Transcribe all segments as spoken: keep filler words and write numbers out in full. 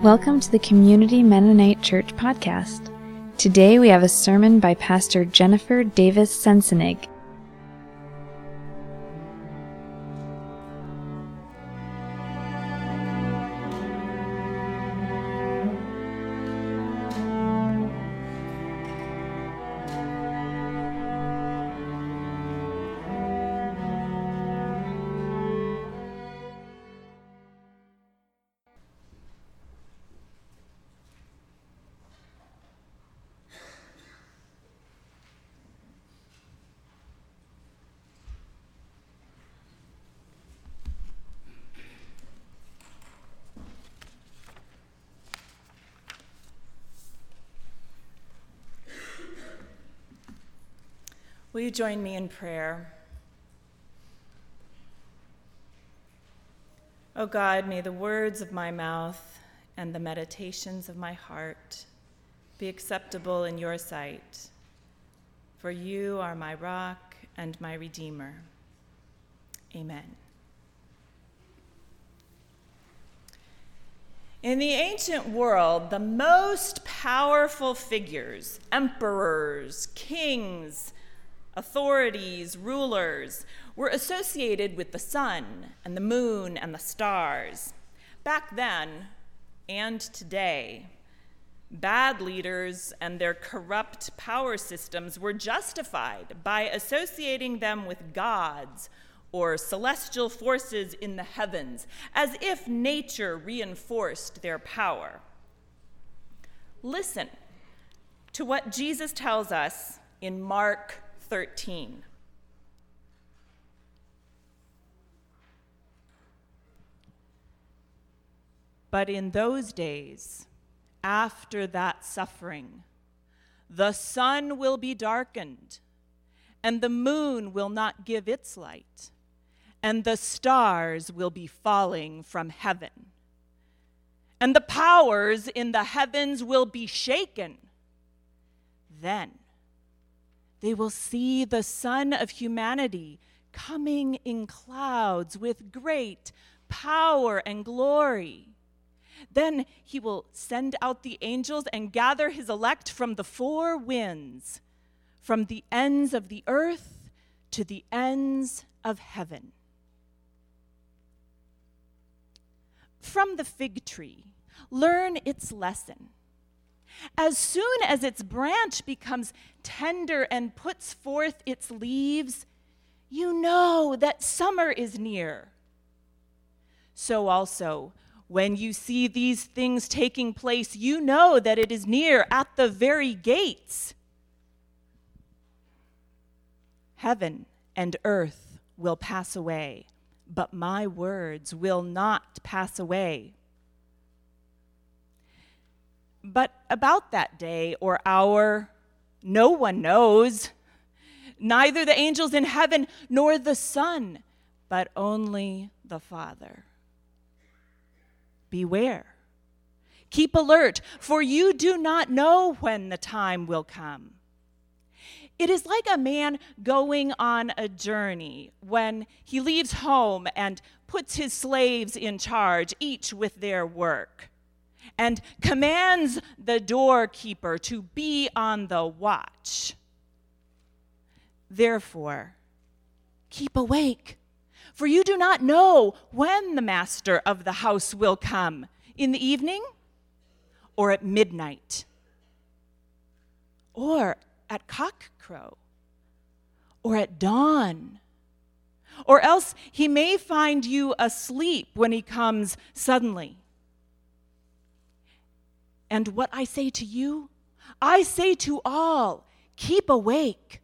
Welcome to the Community Mennonite Church podcast. Today we have a sermon by Pastor Jennifer Davis Sensenig. Will you join me in prayer? O God, may the words of my mouth and the meditations of my heart be acceptable in your sight, for you are my rock and my redeemer. Amen. In the ancient world, the most powerful figures, emperors, kings, authorities, rulers, were associated with the sun and the moon and the stars. Back then, and today, bad leaders and their corrupt power systems were justified by associating them with gods or celestial forces in the heavens, as if nature reinforced their power. Listen to what Jesus tells us in Mark thirteen. But in those days, after that suffering, the sun will be darkened, and the moon will not give its light, and the stars will be falling from heaven, and the powers in the heavens will be shaken. Then they will see the Son of Humanity coming in clouds with great power and glory. Then he will send out the angels and gather his elect from the four winds, from the ends of the earth to the ends of heaven. From the fig tree, learn its lesson. As soon as its branch becomes tender and puts forth its leaves, you know that summer is near. So also, when you see these things taking place, you know that it is near at the very gates. Heaven and earth will pass away, but my words will not pass away. But about that day or hour, no one knows, neither the angels in heaven nor the Son, but only the Father. Beware, keep alert, for you do not know when the time will come. It is like a man going on a journey when he leaves home and puts his slaves in charge, each with their work, and commands the doorkeeper to be on the watch. Therefore, keep awake, for you do not know when the master of the house will come, in the evening, or at midnight, or at cockcrow, or at dawn, or else he may find you asleep when he comes suddenly. And what I say to you, I say to all, keep awake.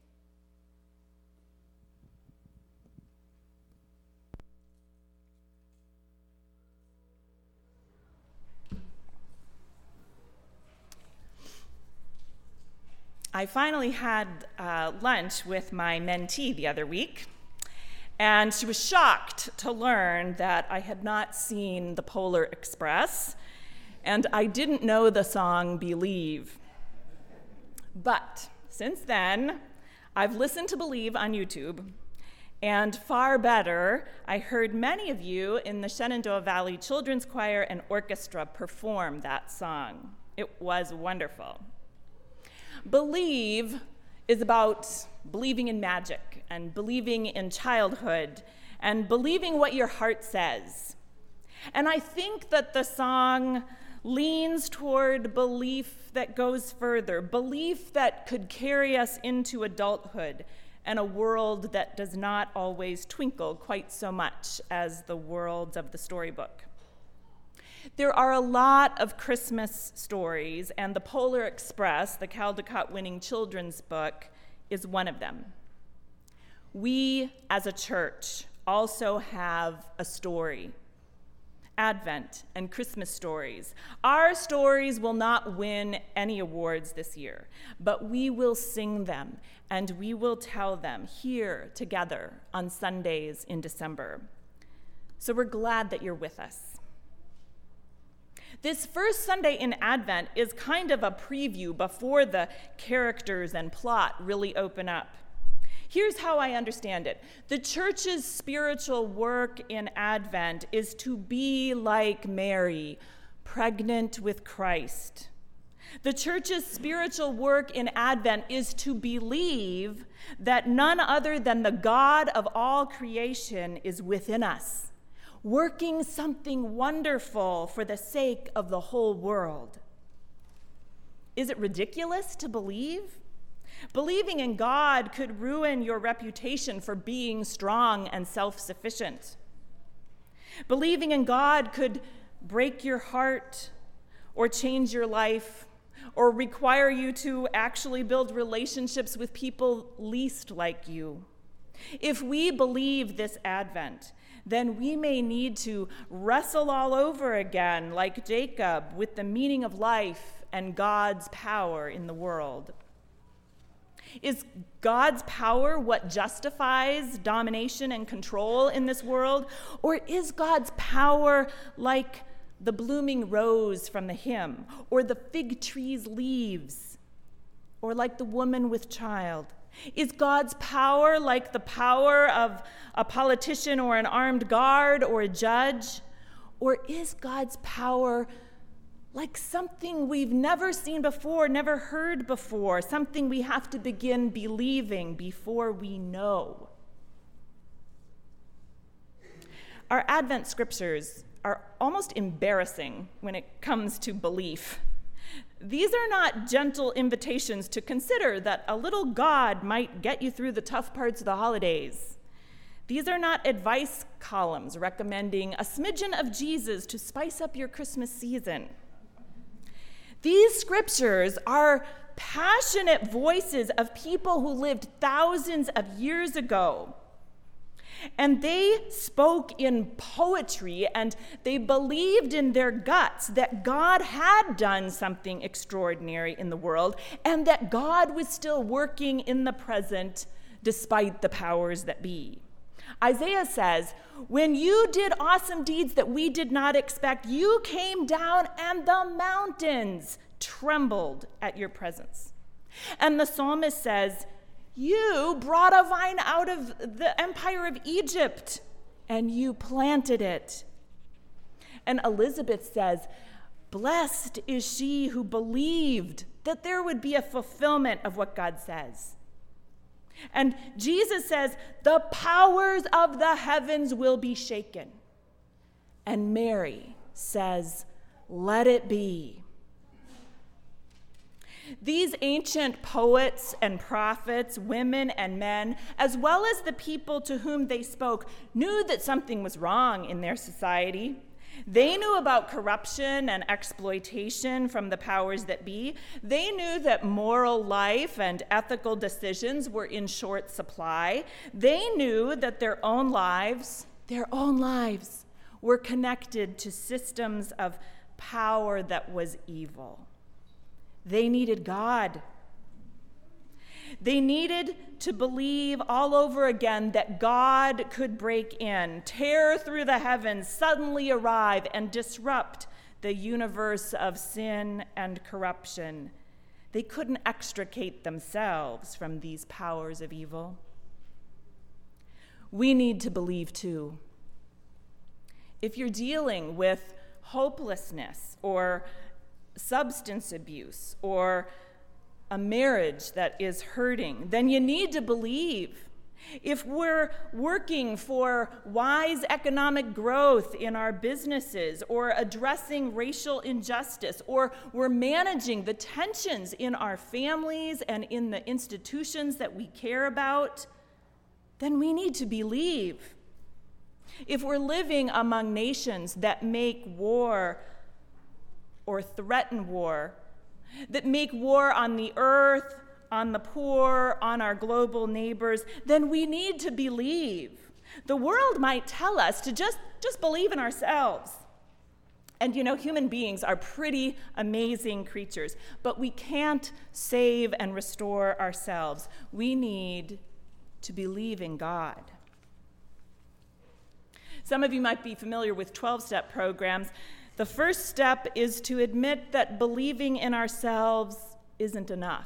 I finally had uh, lunch with my mentee the other week, and she was shocked to learn that I had not seen the Polar Express, and I didn't know the song Believe. But since then, I've listened to Believe on YouTube, And far better, I heard many of you in the Shenandoah Valley Children's Choir and Orchestra perform that song. It was wonderful. Believe is about believing in magic and believing in childhood and believing what your heart says. And I think that the song leans toward belief that goes further, belief that could carry us into adulthood and a world that does not always twinkle quite so much as the worlds of the storybook. There are a lot of Christmas stories, and the Polar Express, the Caldecott-winning children's book, is one of them. We, as a church, also have a story. Advent and Christmas stories. Our stories will not win any awards this year, but we will sing them and we will tell them here together on Sundays in December. So we're glad that you're with us. This first Sunday in Advent is kind of a preview before the characters and plot really open up. Here's how I understand it. The church's spiritual work in Advent is to be like Mary, pregnant with Christ. The church's spiritual work in Advent is to believe that none other than the God of all creation is within us, working something wonderful for the sake of the whole world. Is it ridiculous to believe? Believing in God could ruin your reputation for being strong and self-sufficient. Believing in God could break your heart or change your life or require you to actually build relationships with people least like you. If we believe this Advent, then we may need to wrestle all over again, like Jacob, with the meaning of life and God's power in the world. Is God's power what justifies domination and control in this world? Or is God's power like the blooming rose from the hymn, or the fig tree's leaves, or like the woman with child? Is God's power like the power of a politician or an armed guard or a judge? Or is God's power like something we've never seen before, never heard before, something we have to begin believing before we know? Our Advent scriptures are almost embarrassing when it comes to belief. These are not gentle invitations to consider that a little God might get you through the tough parts of the holidays. These are not advice columns recommending a smidgen of Jesus to spice up your Christmas season. These scriptures are passionate voices of people who lived thousands of years ago. And they spoke in poetry, and they believed in their guts that God had done something extraordinary in the world, and that God was still working in the present despite the powers that be. Isaiah says, "When you did awesome deeds that we did not expect, you came down and the mountains trembled at your presence." And the psalmist says, "You brought a vine out of the empire of Egypt, and you planted it." And Elizabeth says, "Blessed is she who believed that there would be a fulfillment of what God says." And Jesus says, "The powers of the heavens will be shaken." And Mary says, "Let it be." These ancient poets and prophets, women and men, as well as the people to whom they spoke, knew that something was wrong in their society. They knew about corruption and exploitation from the powers that be. They knew that moral life and ethical decisions were in short supply. They knew that their own lives, their own lives, were connected to systems of power that was evil. They needed God. They needed to believe all over again that God could break in, tear through the heavens, suddenly arrive, and disrupt the universe of sin and corruption. They couldn't extricate themselves from these powers of evil. we need to believe too. If you're dealing with hopelessness or substance abuse or a marriage that is hurting, then you need to believe. If we're working for wise economic growth in our businesses or addressing racial injustice, or we're managing the tensions in our families and in the institutions that we care about, then we need to believe. If we're living among nations that make war or threaten war, that make war on the earth, on the poor, on our global neighbors, then we need to believe. The world might tell us to just, just believe in ourselves. And you know, human beings are pretty amazing creatures, but we can't save and restore ourselves. We need to believe in God. Some of you might be familiar with twelve-step programs. The first step is to admit that believing in ourselves isn't enough.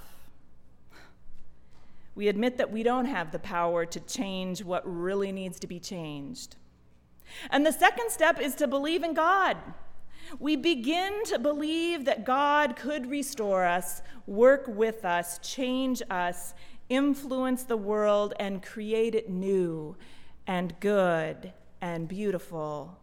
We admit that we don't have the power to change what really needs to be changed. And the second step is to believe in God. We begin to believe that God could restore us, work with us, change us, influence the world, and create it new and good and beautiful.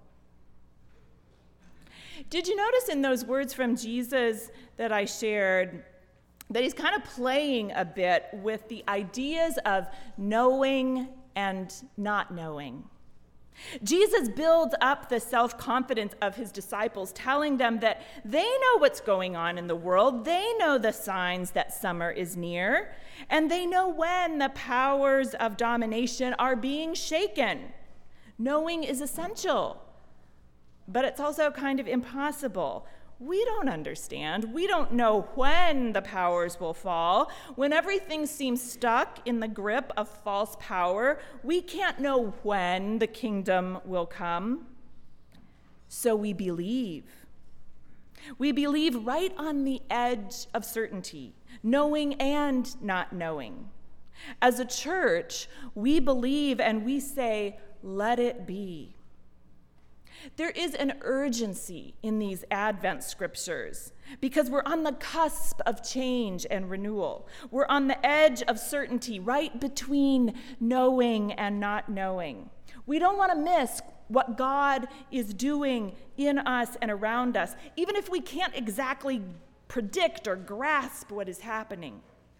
Did you notice in those words from Jesus that I shared that he's kind of playing a bit with the ideas of knowing and not knowing? Jesus builds up the self-confidence of his disciples, telling them that they know what's going on in the world. They know the signs that summer is near, and they know when the powers of domination are being shaken. Knowing is essential, but it's also kind of impossible. We don't understand. We don't know when the powers will fall. When everything seems stuck in the grip of false power, we can't know when the kingdom will come. So we believe. We believe right on the edge of certainty, knowing and not knowing. As a church, we believe and we say, let it be. There is an urgency in these Advent scriptures because we're on the cusp of change and renewal. We're on the edge of certainty, right between knowing and not knowing. We don't want to miss what God is doing in us and around us, even if we can't exactly predict or grasp what is happening.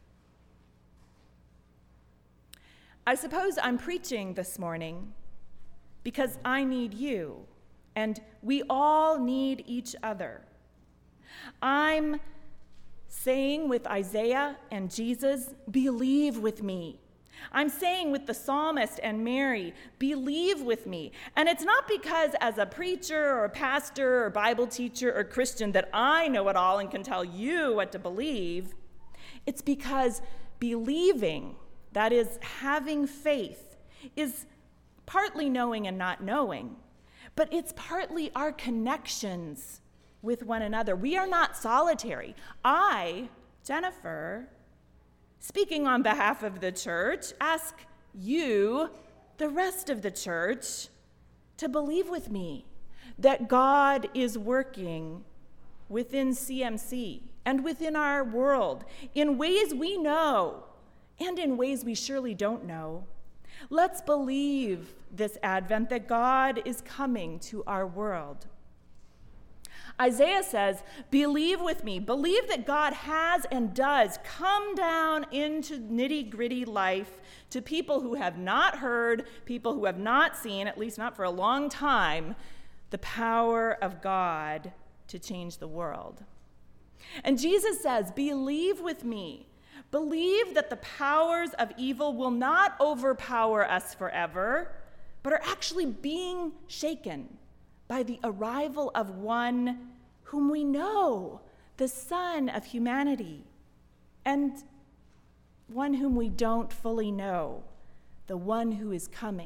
I suppose I'm preaching this morning because I need you. And we all need each other. I'm saying with Isaiah and Jesus, believe with me. I'm saying with the psalmist and Mary, believe with me. And it's not because as a preacher or a pastor or Bible teacher or Christian that I know it all and can tell you what to believe. It's because believing, that is having faith, is partly knowing and not knowing. But it's partly our connections with one another. We are not solitary. I, Jennifer, speaking on behalf of the church, ask you, the rest of the church, to believe with me that God is working within C M C and within our world in ways we know and in ways we surely don't know. Let's believe this Advent that God is coming to our world. Isaiah says, believe with me. Believe that God has and does come down into nitty-gritty life to people who have not heard, people who have not seen, at least not for a long time, the power of God to change the world. And Jesus says, believe with me. Believe that the powers of evil will not overpower us forever, but are actually being shaken by the arrival of one whom we know, the Son of humanity, and one whom we don't fully know, the one who is coming.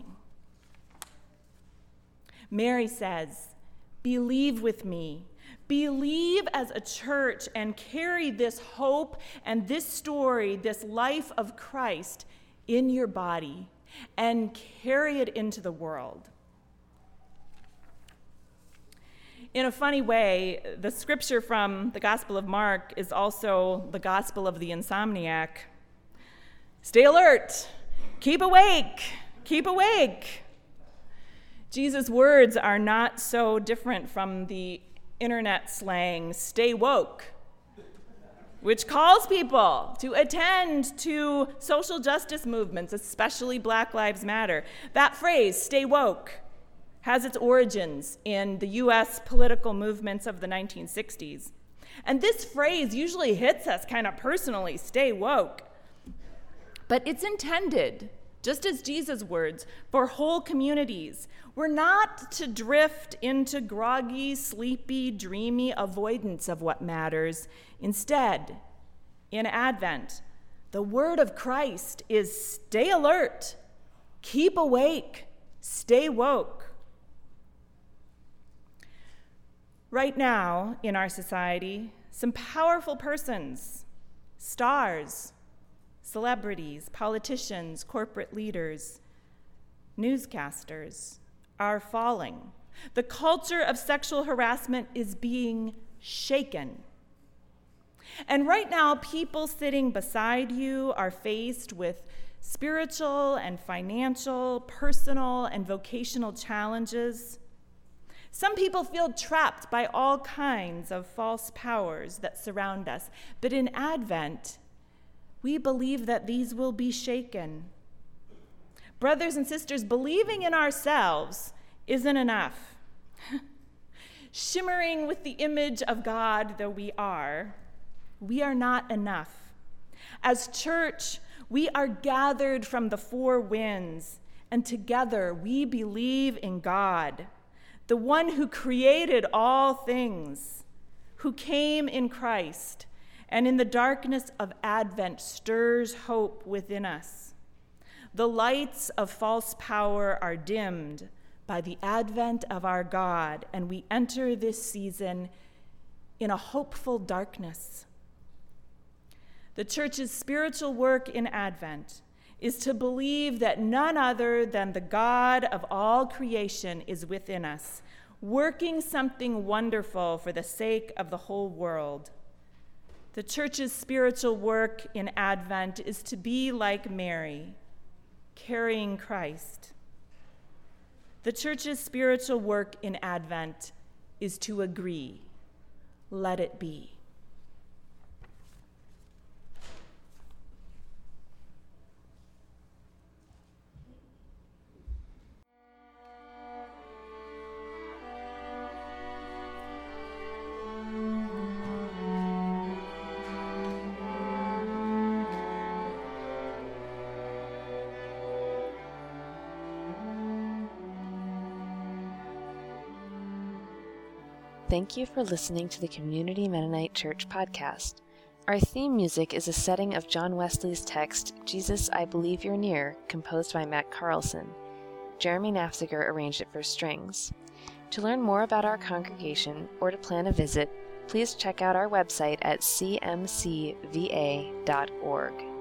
Mary says, believe with me. Believe as a church and carry this hope and this story, this life of Christ in your body. and carry it into the world. In a funny way, the scripture from the Gospel of Mark is also the gospel of the insomniac. Stay alert, keep awake, keep awake. Jesus' words are not so different from the internet slang, stay woke, which calls people to attend to social justice movements, especially Black Lives Matter. That phrase, stay woke, has its origins in the U S political movements of the nineteen sixties. And this phrase usually hits us kind of personally, stay woke. But it's intended, just as Jesus' words, for whole communities. We're not to drift into groggy, sleepy, dreamy avoidance of what matters. Instead, in Advent, the word of Christ is stay alert, keep awake, stay woke. Right now, in our society, some powerful persons, stars, celebrities, politicians, corporate leaders, newscasters, are falling. The culture of sexual harassment is being shaken. And right now, people sitting beside you are faced with spiritual and financial, personal and vocational challenges. Some people feel trapped by all kinds of false powers that surround us. But in Advent, we believe that these will be shaken. Brothers and sisters, believing in ourselves isn't enough. Shimmering with the image of God though we are, we are not enough. As church, we are gathered from the four winds, and together we believe in God, the one who created all things, who came in Christ, and in the darkness of Advent stirs hope within us. The lights of false power are dimmed by the advent of our God, and we enter this season in a hopeful darkness. The church's spiritual work in Advent is to believe that none other than the God of all creation is within us, working something wonderful for the sake of the whole world. The church's spiritual work in Advent is to be like Mary, carrying Christ. The church's spiritual work in Advent is to agree. Let it be. Thank you for listening to the Community Mennonite Church podcast. Our theme music is a setting of John Wesley's text, Jesus, I Believe You're Near, composed by Matt Carlson. Jeremy Nafziger arranged it for strings. To learn more about our congregation or to plan a visit, please check out our website at c m c v a dot org.